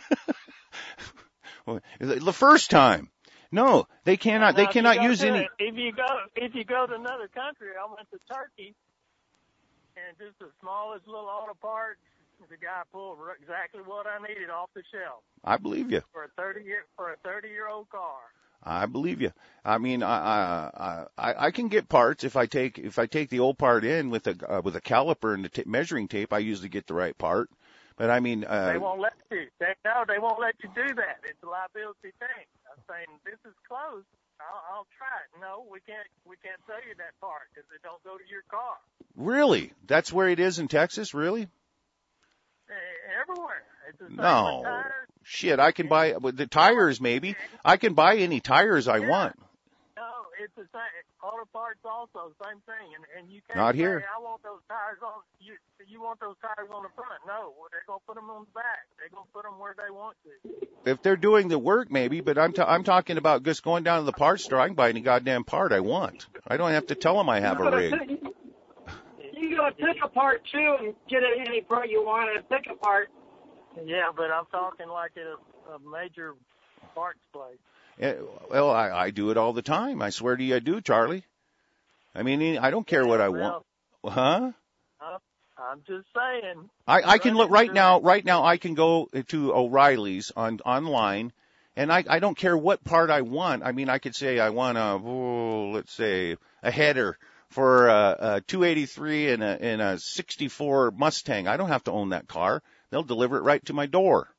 The first time. No, they cannot. They cannot use any. It, if you go, if you go to another country, I went to Turkey, and just the smallest little auto part, the guy pulled exactly what I needed off the shelf. I believe you. For a thirty year for a thirty year old car. I believe you. I mean, I I I can get parts if I take if I take the old part in with a uh, with a caliper and the t- measuring tape. I usually get the right part. But I mean, uh, they won't let you. They, no, they won't let you do that. It's a liability thing. I'm saying this is closed. I'll, I'll try it. No, we can't. We can't sell you that part because it don't go to your car. Really? That's where it is in Texas? Really? Everywhere. It's the same no. with tires. Shit, I can buy with the tires. Maybe I can buy any tires I yeah. want. No, it's the same. Auto parts also same thing, and and you can't Not say, here. I want those tires on. You you want those tires on the front? No, they're gonna put them on the back. They're gonna put them where they want to. If they're doing the work, maybe. But I'm t- I'm talking about just going down to the parts store. I can buy any goddamn part I want. I don't have to tell them I have a rig. You go pick a part too and get it any part you want and pick a part. Yeah, but I'm talking like at a, a major parts place. Eh, Well, I, I do it all the time. I swear to you, I do, Charlie. I mean, I don't care what I want. Well, Huh? I'm, I'm just saying. I, I can Run look right into now. it. Right now, I can go to O'Reilly's on online, and I, I don't care what part I want. I mean, I could say I want a, oh, let's say, a header for a, a two eighty-three and a, and a sixty-four Mustang. I don't have to own that car. They'll deliver it right to my door.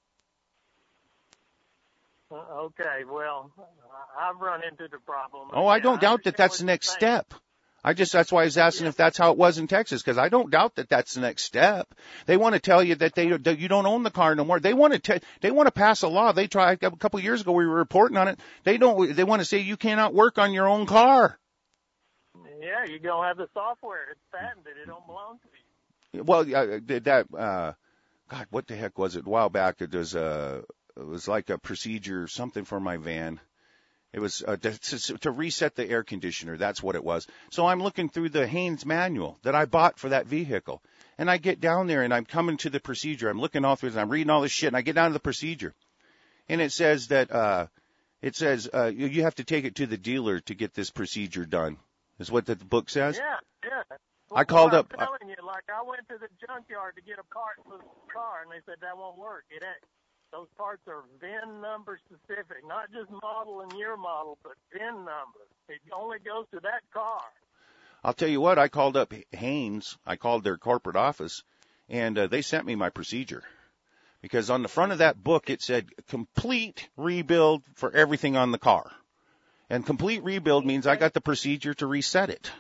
Uh, Okay, well, I- I've run into the problem. Oh, I Yeah, don't doubt that understand that's what the you're next saying. step. I just, that's why I was asking if that's how it was in Texas, because I don't doubt that that's the next step. They want to tell you that they, that you don't own the car no more. They want to, te- they want to pass a law. They tried a couple of years ago. We were reporting on it. They don't, they want to say you cannot work on your own car. Yeah, you don't have the software. It's patented. It don't belong to you. Well, uh, that, uh, God, what the heck was it? A while back, it was, uh, it was like a procedure, something for my van. It was uh, to, to, to reset the air conditioner. That's what it was. So I'm looking through the Haynes manual that I bought for that vehicle. And I get down there and I'm coming to the procedure. I'm looking all through and I'm reading all this shit and I get down to the procedure. And it says that, uh, it says, uh, you, you have to take it to the dealer to get this procedure done. Is what the book says? Yeah, yeah. I called Well, up- I'm telling you, like I went to the junkyard to get a part for the car, and they said that won't work. It ain't. Those parts are V I N number specific, not just model and year model, but V I N number. It only goes to that car. I'll tell you what, I called up Haynes. I called their corporate office, and uh, they sent me my procedure. Because on the front of that book, it said complete rebuild for everything on the car. And complete rebuild means I got the procedure to reset it.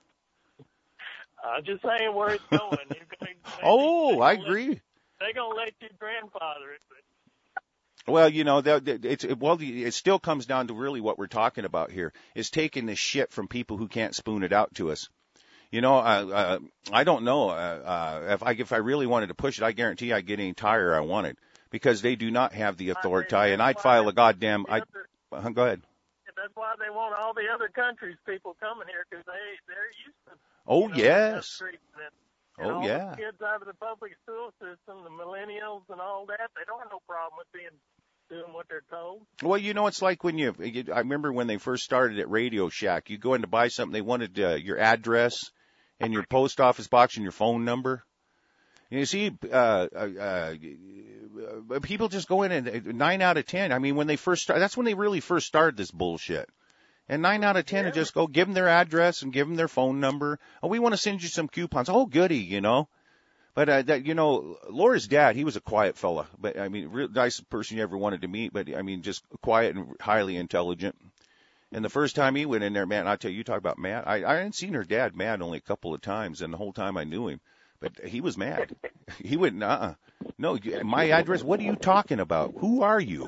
I'm just saying where it's going. You're going Oh, I agree. They're going to let you grandfather it. But Well, you know, that- that- it's, it, well, it still comes down to really what we're talking about here is taking this shit from people who can't spoon it out to us. You know, uh, uh, I don't know. Uh, uh, if I if I really wanted to push it, I guarantee I'd get any tire I wanted because they do not have the authority. And I'd file a goddamn. I uh, go ahead. that's why they want all the other countries people coming here because they they're used to. Oh you know, yes. treatment. And Oh all yeah. the kids out of the public school system, the millennials and all that, they don't have no problem with being doing what they're told. Well, you know, it's like when you, you I remember when they first started at Radio Shack, you go in to buy something, they wanted uh, your address and your post office box and your phone number. And you see, uh, uh, uh, people just go in and nine out of ten. I mean, when they first start, that's when they really first started this bullshit. And nine out of ten, Yeah. would just go give them their address and give them their phone number. Oh, we want to send you some coupons. Oh, goody, you know. But, uh, that, you know, Laura's dad, he was a quiet fella. But, I mean, real nice person you ever wanted to meet. But, I mean, just quiet and highly intelligent. And the first time he went in there, man, I tell you, you talk about mad. I, I hadn't seen her dad mad only a couple of times. And the whole time I knew him. But he was mad. He went, uh-uh. No, you- my address, what are you talking about? Who are you?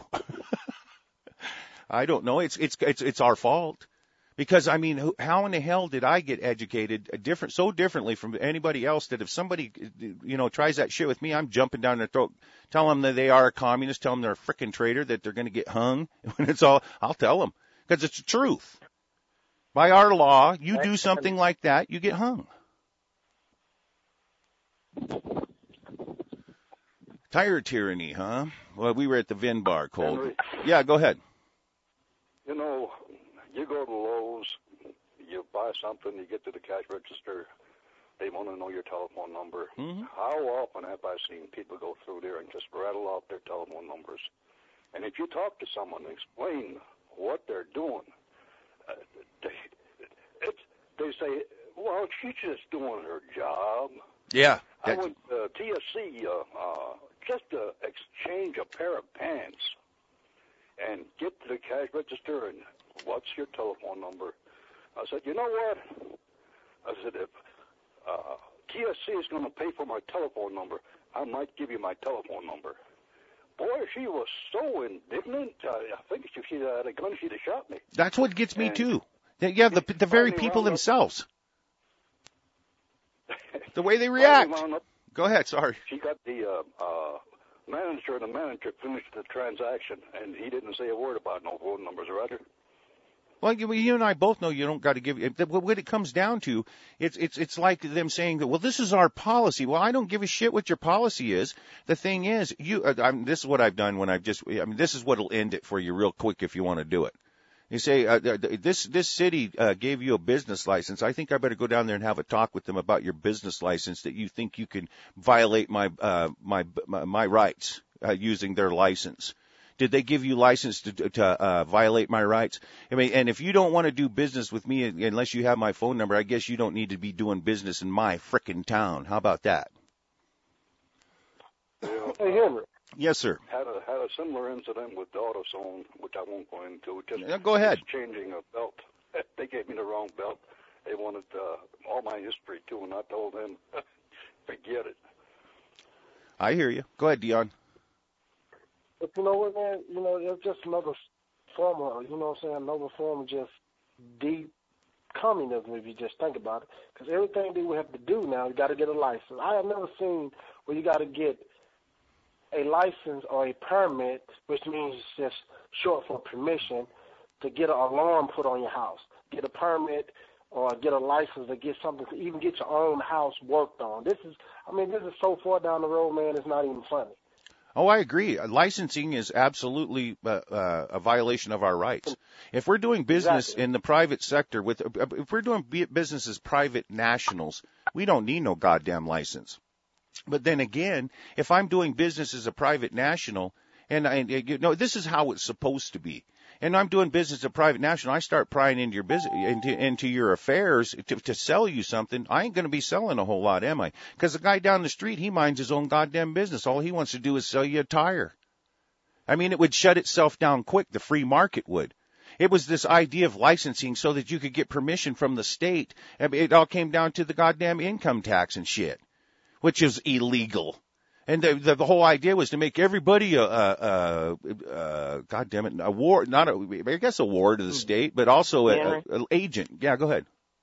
I don't know. It's, it's, it's, it's our fault. Because, I mean, who- how in the hell did I get educated uh, different, so differently from anybody else that if somebody, you know, tries that shit with me, I'm jumping down their throat, tell them that they are a communist, tell them they're a frickin' traitor, that they're going to get hung. When it's all, I'll tell them. Because it's the truth. By our law, you do something like that, you get hung. Tire tyranny, huh? Well, we were at the Vin bar, Cold. Henry. Yeah, go ahead. You know, you go to Lowe's, you buy something, you get to the cash register, they want to know your telephone number. Mm-hmm. How often have I seen people go through there and just rattle off their telephone numbers? And if you talk to someone and explain what they're doing, uh, they, it's, they say, well, she's just doing her job. Yeah. I That's, went to T S C uh, uh, just to exchange a pair of pants and get to the cash register and what's your telephone number? I said, you know what? I said, if uh, T S C is going to pay for my telephone number, I might give you my telephone number. Boy, she was so indignant. I, I think if she had a gun, she'd have shot me. that's what gets me, And- too. Yeah, the, the very Finally people wound up- themselves. The way they Finally react. wound up, Go ahead, sorry. she got the uh, uh, manager, and the manager finished the transaction, and he didn't say a word about no phone numbers, Roger. Well, you, you and I both know you don't got to give. What it comes down to, it's it's it's like them saying that. Well, this is our policy. Well, I don't give a shit what your policy is. The thing is, you. Uh, I'm, this is what I've done when I've just. I mean, this is what'll end it for you real quick if you want to do it. You say uh, this this city uh, gave you a business license. I think I better go down there and have a talk with them about your business license that you think you can violate my uh, my my, my rights uh, using their license. Did they give you license to, to uh, violate my rights? I mean, and if you don't want to do business with me unless you have my phone number, I guess you don't need to be doing business in my frickin' town. How about that? Yeah. Hey, Henry. Yes, sir. Had a had a similar incident with AutoZone, which I won't go into. Just, yeah, go ahead. Just changing a belt. They gave me the wrong belt. They wanted uh, all my history too, and I told them, forget it. I hear you. Go ahead, Dion. But you know what, man? You know, it's just another form of, you know what I'm saying, another form of just deep communism, if you just think about it. Because everything that we have to do now, you got to get a license. I have never seen where you got to get a license or a permit, which means it's just short for permission, to get an alarm put on your house. Get a permit or get a license to get something, to even get your own house worked on. This is, I mean, this is so far down the road, man, it's not even funny. Oh, I agree. Licensing is absolutely uh, uh, a violation of our rights. If we're doing business Exactly. in the private sector, with if we're doing business as private nationals, we don't need no goddamn license. But then again, if I'm doing business as a private national, and, and you know, this is how it's supposed to be. And I'm doing business as a private national, I start prying into your business, into, into your affairs to, to sell you something. I ain't going to be selling a whole lot, am I? Because the guy down the street, he minds his own goddamn business. All he wants to do is sell you a tire. I mean, it would shut itself down quick. The free market would. It was this idea of licensing so that you could get permission from the state. I mean, it all came down to the goddamn income tax and shit, which is illegal. And the, the, the whole idea was to make everybody a, a, a, a God damn it, a ward, not a, I guess a ward of the state, but also a, a, a agent. Yeah, go ahead.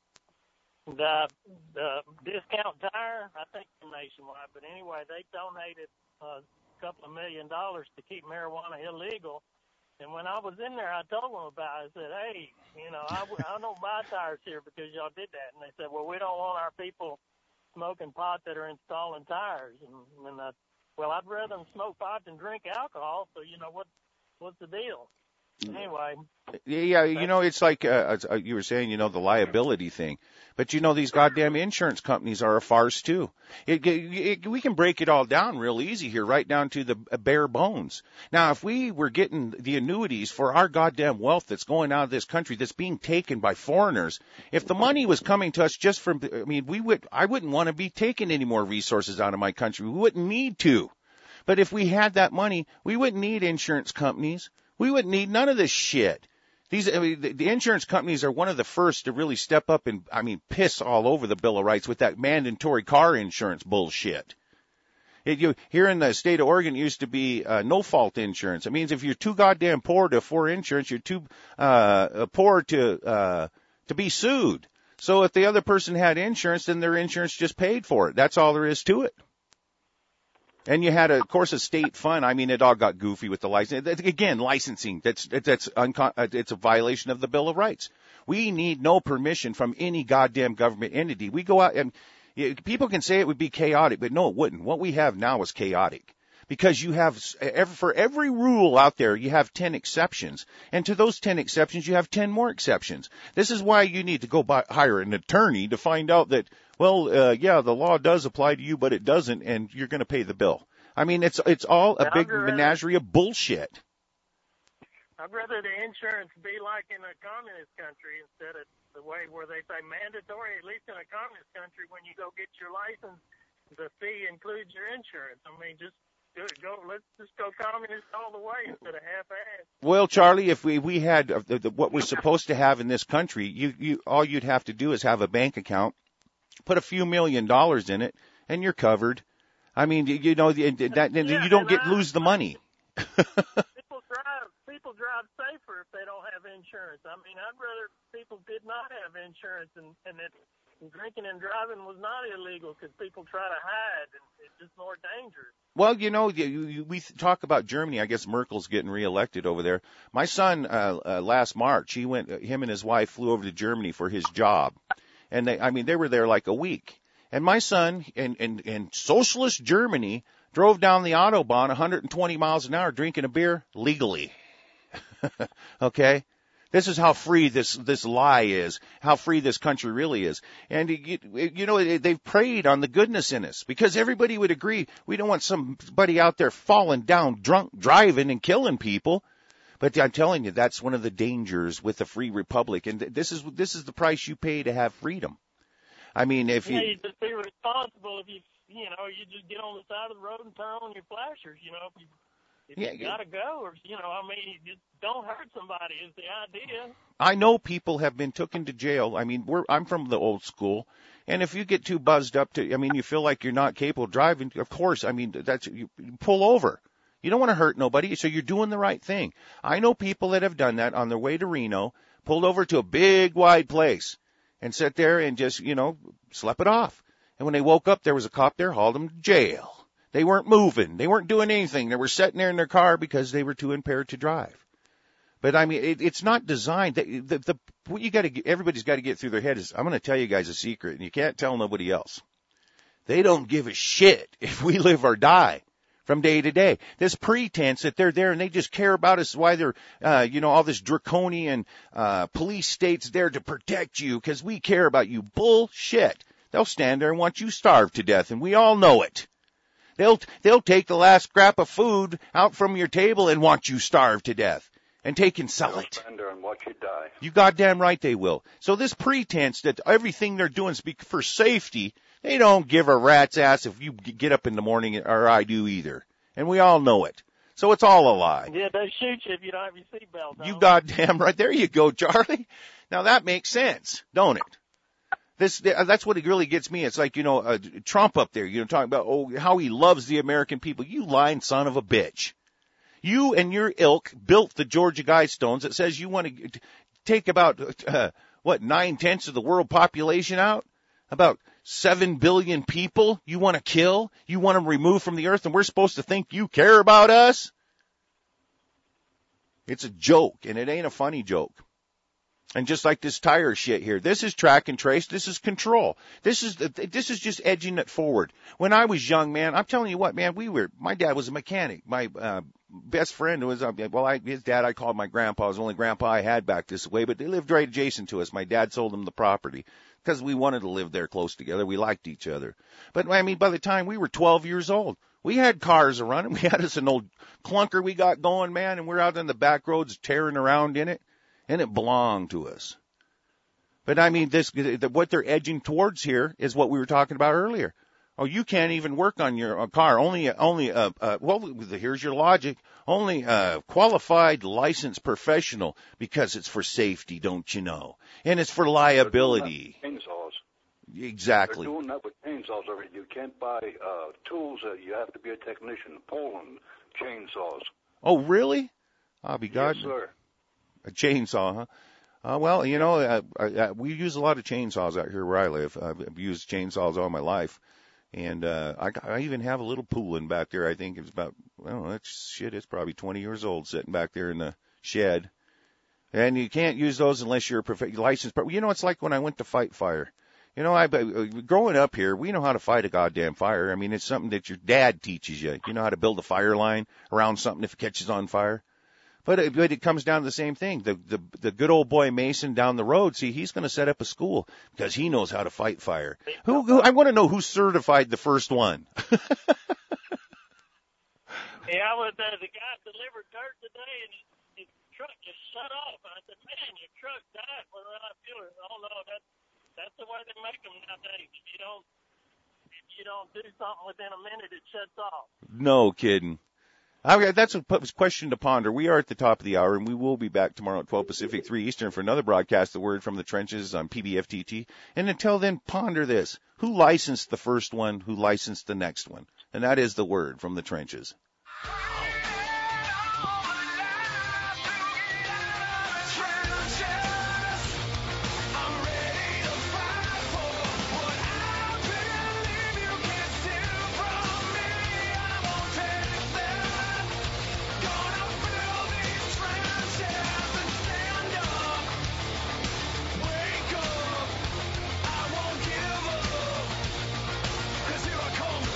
The, the discount tire, I think nationwide, but anyway, they donated a couple of million dollars to keep marijuana illegal. And when I was in there, I told them about it. I said, hey, you know, I, I don't buy tires here because y'all did that. And they said, well, we don't want our people smoking pot that are installing tires. And, and uh, well, I'd rather them smoke pot than drink alcohol. So, you know, what what's the deal? Anyway. Yeah, you know, it's like uh, you were saying, you know, the liability thing. But, you know, these goddamn insurance companies are a farce, too. It, it, it, we can break it all down real easy here, right down to the bare bones. Now, if we were getting the annuities for our goddamn wealth that's going out of this country, that's being taken by foreigners, if the money was coming to us just from, I mean, we would, I wouldn't want to be taking any more resources out of my country. We wouldn't need to. But if we had that money, we wouldn't need insurance companies. We wouldn't need none of this shit. These, I mean, the, the insurance companies are one of the first to really step up and, I mean, piss all over the Bill of Rights with that mandatory car insurance bullshit. It, you, here in the state of Oregon, it used to be uh, no-fault insurance. It means if you're too goddamn poor to afford insurance, you're too uh, poor to uh, to be sued. So if the other person had insurance, then their insurance just paid for it. That's all there is to it. And you had, a, of course, a state fund. I mean, it all got goofy with the license. Again, licensing. That's that's uncon- it's a violation of the Bill of Rights. We need no permission from any goddamn government entity. We go out and you, people can say it would be chaotic, but no, it wouldn't. What we have now is chaotic. Because you have, for every rule out there, you have ten exceptions. And to those ten exceptions, you have ten more exceptions. This is why you need to go buy, hire an attorney to find out that, well, uh, yeah, the law does apply to you, but it doesn't, and you're going to pay the bill. I mean, it's it's all a big menagerie of bullshit. I'd rather the insurance be like in a communist country instead of the way where they say mandatory. At least in a communist country, when you go get your license, the fee includes your insurance. I mean, just Good. Go. Let's just go communist all the way instead of half-assed. Well, Charlie, if we we had uh, the, the, what we're supposed to have in this country, you you all you'd have to do is have a bank account, put a few million dollars in it, and you're covered. I mean, you, you know, that then yeah, you don't get I, lose the money. people drive people drive safer if they don't have insurance. I mean, I'd rather people did not have insurance and and it drinking and driving was not illegal because people try to hide, and it's just more dangerous. Well, you know, you, you, we talk about Germany. I guess Merkel's getting reelected over there. My son, uh, uh, last March, he went, him and his wife flew over to Germany for his job. And they, I mean, they were there like a week. And my son in, in, in socialist Germany drove down the Autobahn one hundred twenty miles an hour drinking a beer legally. Okay? This is how free this, this lie is, how free this country really is. And, you, you know, they've preyed on the goodness in us because everybody would agree we don't want somebody out there falling down drunk, driving and killing people. But I'm telling you, that's one of the dangers with the free republic. And this is, this is the price you pay to have freedom. I mean, if you... Yeah, you just be responsible if you, you know, you just get on the side of the road and turn on your flashers, you know, if you... If yeah, you gotta go, or, you know, I mean, just don't hurt somebody is the idea. I know people have been taken to jail. I mean, we're, I'm from the old school, and if you get too buzzed up to, I mean, you feel like you're not capable of driving, of course, I mean, that's, you, you pull over. You don't want to hurt nobody, so you're doing the right thing. I know people that have done that on their way to Reno, pulled over to a big, wide place, and sat there and just, you know, slept it off. And when they woke up, there was a cop there, hauled them to jail. They weren't moving. They weren't doing anything. They were sitting there in their car because they were too impaired to drive. But I mean, it, it's not designed. The, the, the what you got to, everybody's got to get through their head is, I'm going to tell you guys a secret, and you can't tell nobody else. They don't give a shit if we live or die from day to day. This pretense that they're there and they just care about us, why they're, uh, you know, all this draconian uh, police states there to protect you because we care about you. Bullshit. They'll stand there and want you starved to death, and we all know it. They'll, they'll take the last scrap of food out from your table and want you starved to death and take and sell it. Stand there and watch you die. You goddamn right they will. So this pretense that everything they're doing is for safety, they don't give a rat's ass if you get up in the morning, or I do either. And we all know it. So it's all a lie. Yeah, they shoot you if you don't have your seatbelt on. You goddamn right. There you go, Charlie. Now that makes sense, don't it? This, that's what it really gets me. It's like, you know, uh, Trump up there, you know, talking about, oh, how he loves the American people. You lying son of a bitch. You and your ilk built the Georgia Guidestones that says you want to take about, uh, what, nine-tenths of the world population out? About seven billion people you want to kill? You want to remove from the earth, and we're supposed to think you care about us? It's a joke, and it ain't a funny joke. And just like this tire shit here, this is track and trace. This is control. This is this is just edging it forward. When I was young, man, I'm telling you what, man, we were. My dad was a mechanic. My uh, best friend was, uh, well, I, his dad I called my grandpa. It was the only grandpa I had back this way, but they lived right adjacent to us. My dad sold them the property because we wanted to live there close together. We liked each other. But I mean, by the time we were twelve years old, we had cars running. We had us an old clunker we got going, man, and we're out on the back roads tearing around in it. And it belonged to us. But I mean, this, what they're edging towards here is what we were talking about earlier. Oh, you can't even work on your car. Only, only, uh, uh, well, here's your logic. Only a qualified, licensed professional because it's for safety, don't you know? And it's for liability. Chainsaws. Exactly. They're doing that with chainsaws already. You can't buy uh, tools. Uh, you have to be a technician. Poland, chainsaws. Oh, really? I'll be God. Yes, sir. A chainsaw, huh? Uh, well, you know, uh, uh, we use a lot of chainsaws out here where I live. I've used chainsaws all my life. And uh, I, I even have a little Poolin back there. I think it's about, well, that's shit, it's probably twenty years old sitting back there in the shed. And you can't use those unless you're a prof- licensed. But you know, it's like when I went to fight fire. You know, I growing up here, we know how to fight a goddamn fire. I mean, it's something that your dad teaches you. You know how to build a fire line around something if it catches on fire. But it, but it comes down to the same thing. The, the, the good old boy Mason down the road, see, he's going to set up a school because he knows how to fight fire. Who, who I want to know who certified the first one. Yeah, I was, uh, the guy delivered dirt today, and his, his truck just shut off. And I said, man, your truck died. Well, I feel it. Oh, no, that's, that's the way they make them nowadays. If you don't, if you don't do something within a minute, it shuts off. No kidding. Okay, that's a question to ponder. We are at the top of the hour, and we will be back tomorrow at twelve Pacific, three Eastern for another broadcast, The Word from the Trenches on P B F T T. And until then, ponder this. Who licensed the first one? Who licensed the next one? And that is The Word from the Trenches.